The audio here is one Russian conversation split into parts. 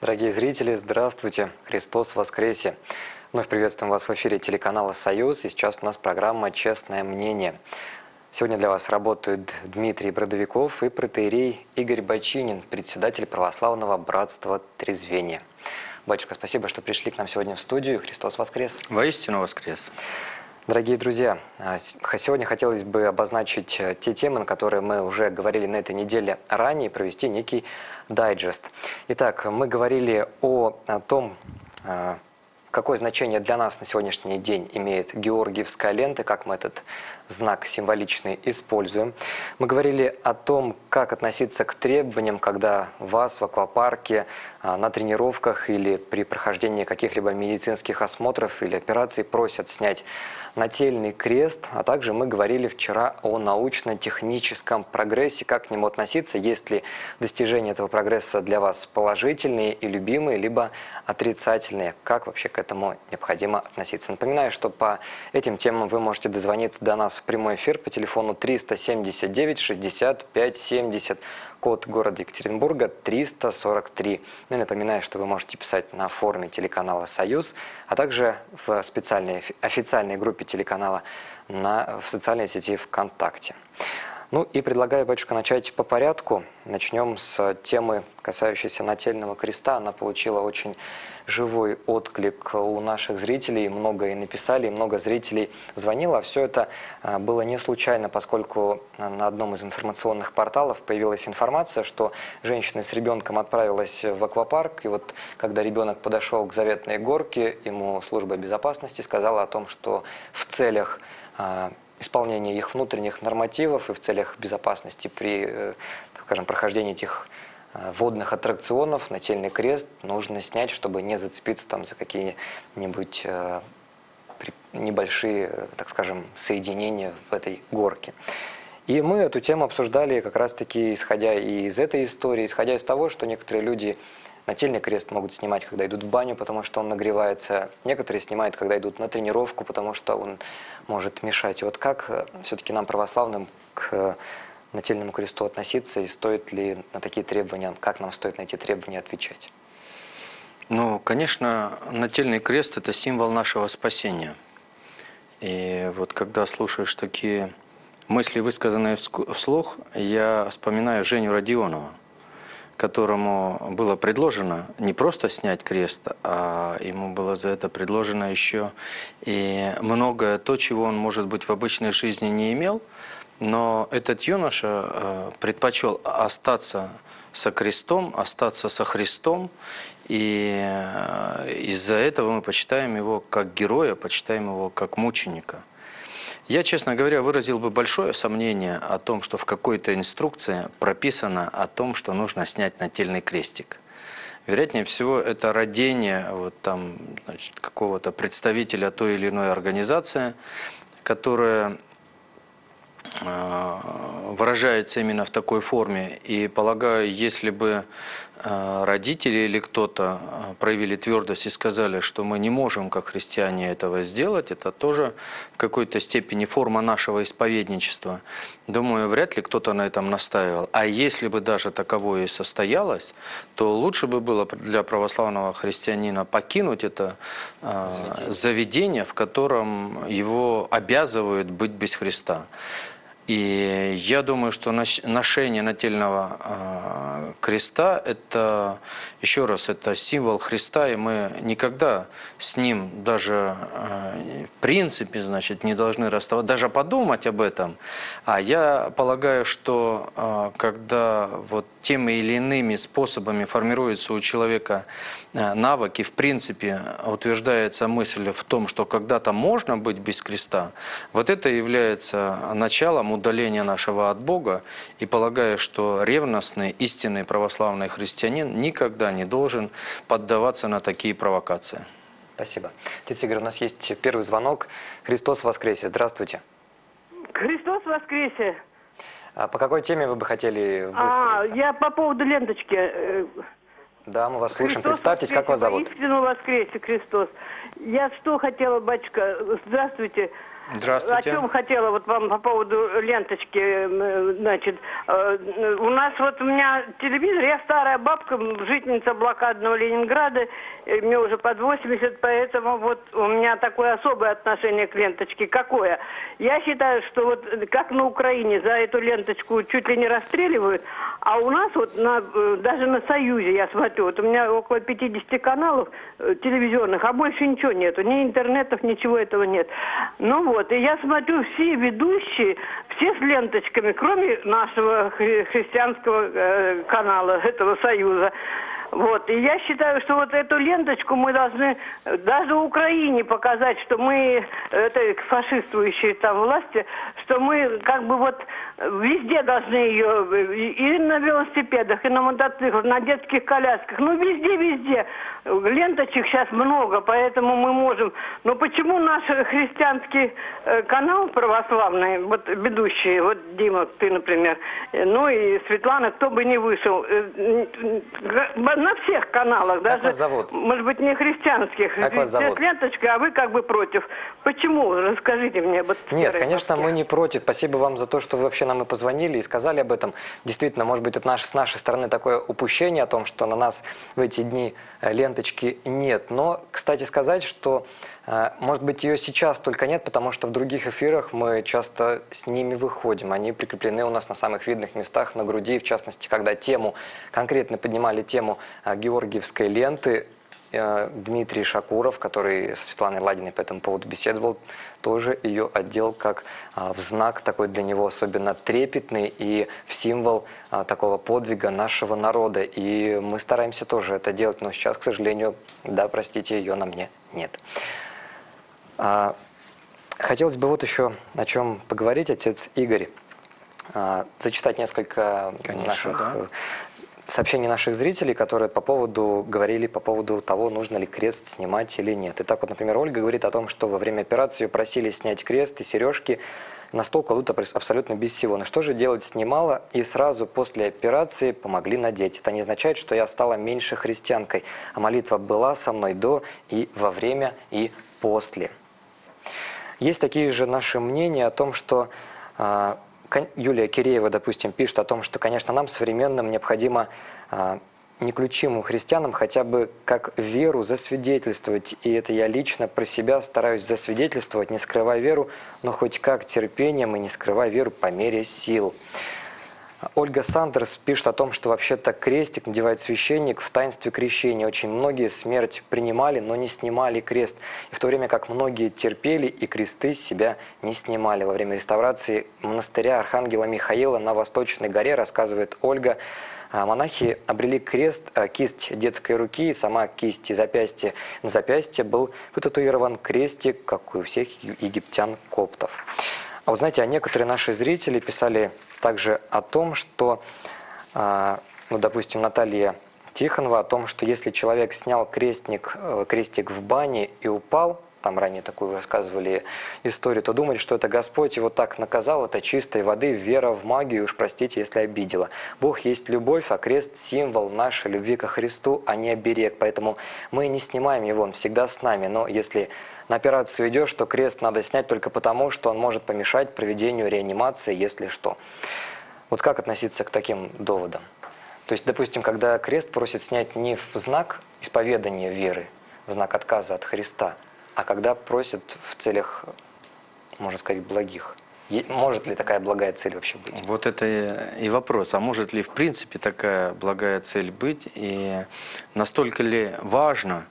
Дорогие зрители, здравствуйте! Христос воскресе! Вновь приветствуем вас в эфире телеканала «Союз», и сейчас у нас программа «Честное мнение». Сегодня для вас работают Дмитрий Бродовиков и протоиерей Игорь Бочинин, председатель Православного Братства Трезвения. Батюшка, спасибо, что пришли к нам сегодня в студию. Христос воскрес! Воистину воскрес! Дорогие друзья, сегодня хотелось бы обозначить те темы, на которые мы уже говорили на этой неделе ранее, и провести некий дайджест. Итак, мы говорили о том, какое значение для нас на сегодняшний день имеет георгиевская лента, как мы этот знак символичный используем. Мы говорили о том, как относиться к требованиям, когда вас в аквапарке, на тренировках или при прохождении каких-либо медицинских осмотров или операций просят снять нательный крест, а также мы говорили вчера о научно-техническом прогрессе, как к нему относиться, есть ли достижения этого прогресса для вас положительные и любимые, либо отрицательные, как вообще к этому необходимо относиться. Напоминаю, что по этим темам вы можете дозвониться до нас в прямой эфир по телефону 379 65 70, код города Екатеринбурга 343. Ну и напоминаю, что вы можете писать на форуме телеканала «Союз», а также в специальной официальной группе телеканала в социальной сети ВКонтакте. Ну и предлагаю, батюшка, начать по порядку. Начнем с темы, касающейся нательного креста. Она получила очень живой отклик у наших зрителей. Много и написали, и много зрителей звонило. Все это было не случайно, поскольку на одном из информационных порталов появилась информация, что женщина с ребенком отправилась в аквапарк. И вот когда ребенок подошел к заветной горке, ему служба безопасности сказала о том, что в целях исполнения их внутренних нормативов и в целях безопасности при, скажем, прохождении этих водных аттракционов нательный крест нужно снять, чтобы не зацепиться там за какие-нибудь небольшие, так скажем, соединения в этой горке. И мы эту тему обсуждали как раз-таки исходя из этой истории, исходя из того, что некоторые люди нательный крест могут снимать, когда идут в баню, потому что он нагревается. Некоторые снимают, когда идут на тренировку, потому что он может мешать. И вот как все-таки нам, православным, к нательному кресту относиться, и стоит ли на такие требования, как нам стоит на эти требования отвечать? Ну, конечно, нательный крест – это символ нашего спасения. И вот когда слушаешь такие мысли, высказанные вслух, я вспоминаю Женю Родионова, которому было предложено не просто снять крест, а ему было за это предложено еще и многое то, чего он, может быть, в обычной жизни не имел, но этот юноша предпочел остаться со крестом, остаться со Христом, и из-за этого мы почитаем его как героя, почитаем его как мученика. Я, честно говоря, выразил бы большое сомнение о том, что в какой-то инструкции прописано о том, что нужно снять нательный крестик. Вероятнее всего, это родение какого-то представителя той или иной организации, которая выражается именно в такой форме. И полагаю, если бы родители или кто-то проявили твердость и сказали, что мы не можем, как христиане, этого сделать, это тоже в какой-то степени форма нашего исповедничества. Думаю, вряд ли кто-то на этом настаивал. А если бы даже таковое и состоялось, то лучше бы было для православного христианина покинуть это заведение, в котором его обязывают быть без Христа. И я думаю, что ношение нательного креста – это, еще раз, это символ Христа, и мы никогда с ним даже в принципе, значит, не должны расставаться, даже подумать об этом. А я полагаю, что когда вот теми или иными способами формируется у человека навык, и в принципе утверждается мысль в том, что когда-то можно быть без креста, вот это является началом удаления нашего от Бога, и полагаю, что ревностный, истинный православный христианин никогда не должен поддаваться на такие провокации. Спасибо. Отец Игорь, у нас есть первый звонок. Христос воскресе. Здравствуйте. Христос воскресе. А по какой теме вы бы хотели высказаться? Я по поводу ленточки. Да, мы вас слушаем. Христос Представьтесь, как вас воскресе, зовут? воистину воскресе Христос. Я что хотела, батюшка, здравствуйте. Здравствуйте. О чем хотела вот вам по поводу ленточки, значит, у нас вот у меня телевизор, я старая бабка, жительница блокадного Ленинграда, мне уже под 80, поэтому вот у меня такое особое отношение к ленточке. Какое? Я считаю, что вот как на Украине за эту ленточку чуть ли не расстреливают, а у нас вот даже на Союзе, я смотрю, вот у меня около 50 каналов телевизионных, а больше ничего нету, ни интернетов, ничего этого нет. Ну вот, и я смотрю, все ведущие, все с ленточками, кроме нашего христианского канала, этого Союза. Вот, и я считаю, что вот эту ленточку мы должны даже Украине показать, что мы, этой фашистующей там власти, что мы как бы вот везде должны ее, и на велосипедах, и на мотоциклах, на детских колясках, ну везде. Ленточек сейчас много, поэтому мы можем. Но почему наш христианский канал православный, вот ведущие, вот Дима, ты, например, ну и Светлана, кто бы не вышел, на всех каналах, Как даже, вас зовут? может быть, не христианских, Как вас зовут? ленточка, а вы как бы против. Почему? Расскажите мне. Вот, Нет, конечно, мы не против. Спасибо вам за то, что вы вообще нам и позвонили и сказали об этом. Действительно, может быть, это с нашей стороны такое упущение о том, что на нас в эти дни ленточки нет. Но, кстати сказать, что, может быть, ее сейчас только нет, потому что в других эфирах мы часто с ними выходим. Они прикреплены у нас на самых видных местах, на груди. В частности, когда конкретно поднимали тему георгиевской ленты, Дмитрий Шакуров, который со Светланой Ладиной по этому поводу беседовал, тоже ее одел как в знак такой для него особенно трепетный и в символ такого подвига нашего народа. И мы стараемся тоже это делать, но сейчас, к сожалению, да, простите, ее на мне нет. Хотелось бы вот еще о чем поговорить, отец Игорь. Зачитать несколько сообщений наших зрителей, которые говорили по поводу того, нужно ли крест снимать или нет. Итак, вот, например, Ольга говорит о том, что во время операции ее просили снять крест и сережки, на стол кладут абсолютно без всего. Но что же делать, снимала, и сразу после операции помогли надеть. Это не означает, что я стала меньше христианкой, а молитва была со мной до и во время и после. Есть такие же наши мнения о том, что Юлия Киреева, допустим, пишет о том, что, конечно, нам, современным, необходимо неключимым христианам хотя бы как веру засвидетельствовать. И это я лично про себя стараюсь засвидетельствовать, не скрывая веру, но хоть как терпением и не скрывая веру по мере сил. Ольга Сандерс пишет о том, что вообще-то крестик надевает священник в таинстве крещения. Очень многие смерть принимали, но не снимали крест. И в то время как многие терпели и кресты с себя не снимали. Во время реставрации монастыря Архангела Михаила на Восточной горе, рассказывает Ольга, монахи обрели крест, кисть детской руки, и сама кисть и запястье. На запястье был вытатуирован крестик, как у всех египтян-коптов. А вот знаете, некоторые наши зрители писали также о том, что, допустим, Наталья Тихонова, о том, что если человек снял крестик в бане и упал, там ранее такую рассказывали историю, то думали, что это Господь его так наказал, это чистой воды, вера в магию, уж простите, если обидела. Бог есть любовь, а крест – символ нашей любви ко Христу, а не оберег. Поэтому мы не снимаем его, он всегда с нами. Но если на операцию идешь, то крест надо снять только потому, что он может помешать проведению реанимации, если что. Вот как относиться к таким доводам? То есть, допустим, когда крест просит снять не в знак исповедания веры, в знак отказа от Христа, а когда просят в целях, можно сказать, благих. Может ли такая благая цель вообще быть? Вот это и вопрос. А может ли в принципе такая благая цель быть? И настолько ли важно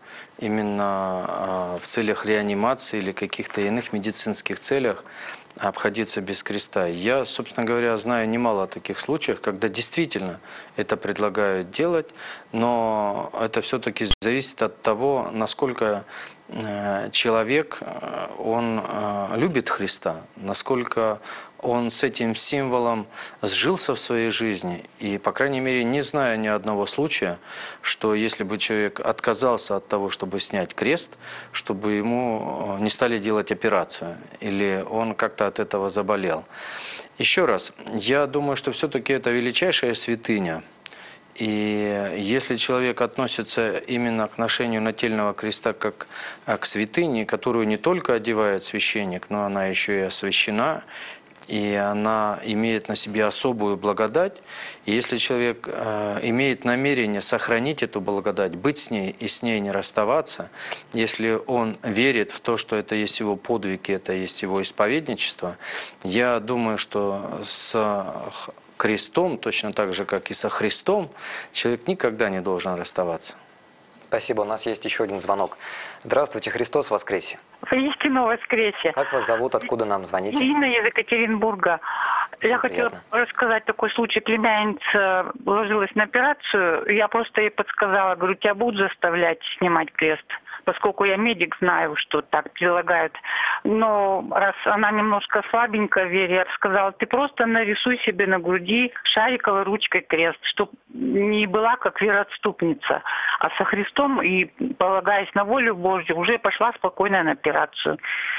именно в целях реанимации или каких-то иных медицинских целях обходиться без креста? Я, собственно говоря, знаю немало таких случаев, когда действительно это предлагают делать, но это все-таки зависит от того, насколько человек, он любит Христа, насколько он с этим символом сжился в своей жизни. И, по крайней мере, не знаю ни одного случая, что если бы человек отказался от того, чтобы снять крест, чтобы ему не стали делать операцию, или он как-то от этого заболел. Еще раз, я думаю, что все-таки это величайшая святыня. И если человек относится именно к ношению нательного креста как к святыне, которую не только одевает священник, но она еще и освящена, и она имеет на себе особую благодать. И если человек имеет намерение сохранить эту благодать, быть с ней и с ней не расставаться, если он верит в то, что это есть его подвиг, и это есть его исповедничество, я думаю, что с крестом, точно так же, как и со Христом, человек никогда не должен расставаться. Спасибо. У нас есть еще один звонок. Здравствуйте, Христос воскресе. Воистину воскресе. Как вас зовут, откуда нам звоните? Ирина из Екатеринбурга. Я хотела приятно. рассказать такой случай. Племянница ложилась на операцию. Я просто ей подсказала, говорю, тебя будут заставлять снимать крест. Поскольку я медик, знаю, что так прилагают. Но раз она немножко слабенькая в вере, я сказала, ты просто нарисуй себе на груди шариковой ручкой крест, чтобы не была как вероотступница. А со Христом и полагаясь на волю Божью, уже пошла спокойно на операцию.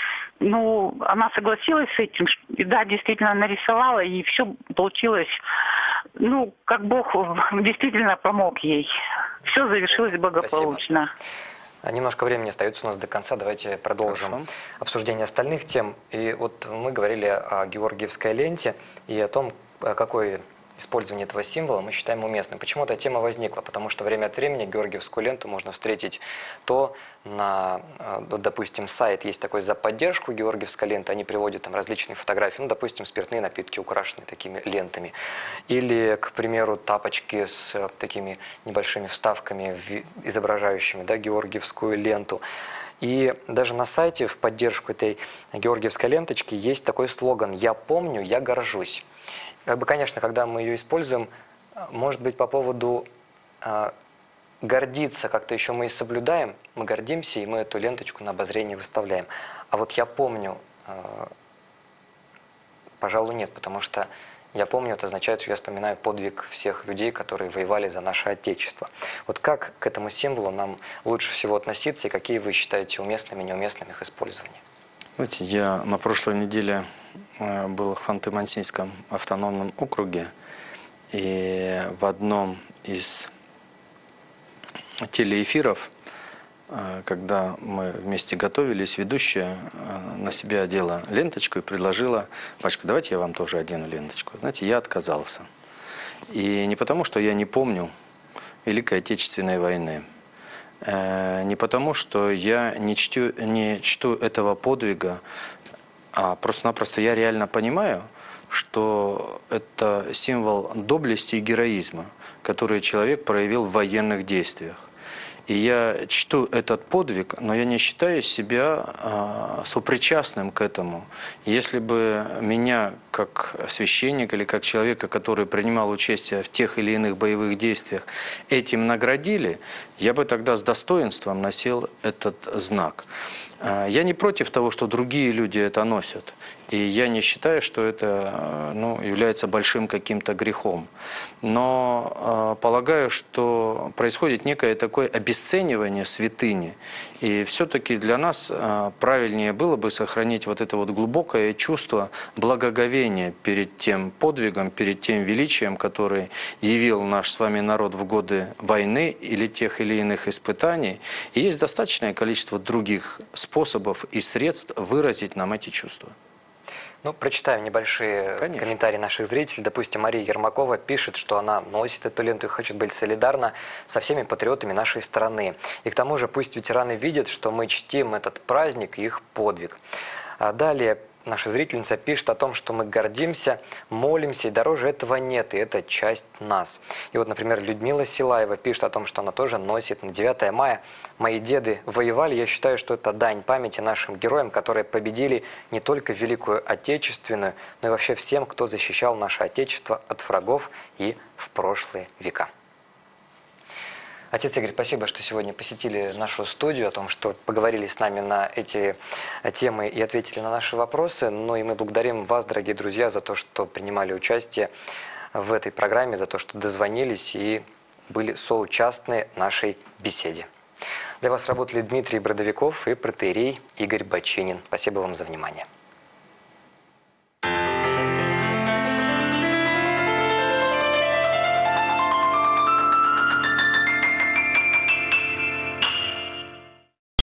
Ну, она согласилась с этим, и да, действительно нарисовала, и все получилось, ну, как Бог действительно помог ей. Все завершилось благополучно. Спасибо. Немножко времени остается у нас до конца, давайте продолжим обсуждение остальных тем. И вот мы говорили о георгиевской ленте и о том, какое использование этого символа мы считаем уместным. Почему эта тема возникла? Потому что время от времени георгиевскую ленту можно встретить то на, допустим, сайт есть такой за поддержку георгиевской ленты, они приводят там различные фотографии, ну, допустим, спиртные напитки, украшенные такими лентами. Или, к примеру, тапочки с такими небольшими вставками, изображающими, да, георгиевскую ленту. И даже на сайте в поддержку этой георгиевской ленточки есть такой слоган «Я помню, я горжусь». Как бы, конечно, когда мы ее используем, может быть, по поводу гордиться как-то еще мы и соблюдаем, мы гордимся, и мы эту ленточку на обозрение выставляем. А вот я помню, пожалуй, нет, потому что я помню, это означает, что я вспоминаю подвиг всех людей, которые воевали за наше Отечество. Вот как к этому символу нам лучше всего относиться, и какие вы считаете уместными и неуместными их использования? Знаете, я на прошлой неделе был в Ханты-Мансийском автономном округе, и в одном из телеэфиров, когда мы вместе готовились, ведущая на себя одела ленточку и предложила: «Пачка, давайте я вам тоже одену ленточку». Знаете, я отказался. И не потому, что я не помню Великой Отечественной войны, не потому, что я не чту этого подвига, а просто-напросто я реально понимаю, что это символ доблести и героизма, который человек проявил в военных действиях. И я чту этот подвиг, но я не считаю себя сопричастным к этому. Если бы меня, как священника или как человека, который принимал участие в тех или иных боевых действиях, этим наградили, я бы тогда с достоинством носил этот знак. Я не против того, что другие люди это носят. И я не считаю, что это является большим каким-то грехом. Но полагаю, что происходит некое такое обесценивание святыни. И все-таки для нас правильнее было бы сохранить вот это вот глубокое чувство благоговения перед тем подвигом, перед тем величием, который явил наш с вами народ в годы войны или тех или иных испытаний. И есть достаточное количество других способов и средств выразить нам эти чувства. Ну, прочитаем небольшие комментарии наших зрителей. Допустим, Мария Ермакова пишет, что она носит эту ленту и хочет быть солидарна со всеми патриотами нашей страны. И к тому же пусть ветераны видят, что мы чтим этот праздник и их подвиг. А далее наша зрительница пишет о том, что мы гордимся, молимся, и дороже этого нет, и это часть нас. И вот, например, Людмила Силаева пишет о том, что она тоже носит на 9 мая. Мои деды воевали, я считаю, что это дань памяти нашим героям, которые победили не только Великую Отечественную, но и вообще всем, кто защищал наше Отечество от врагов и в прошлые века. Отец Игорь, спасибо, что сегодня посетили нашу студию, о том, что поговорили с нами на эти темы и ответили на наши вопросы. Ну и мы благодарим вас, дорогие друзья, за то, что принимали участие в этой программе, за то, что дозвонились и были соучастны нашей беседе. Для вас работали Дмитрий Бродовиков и протоиерей Игорь Бочинин. Спасибо вам за внимание.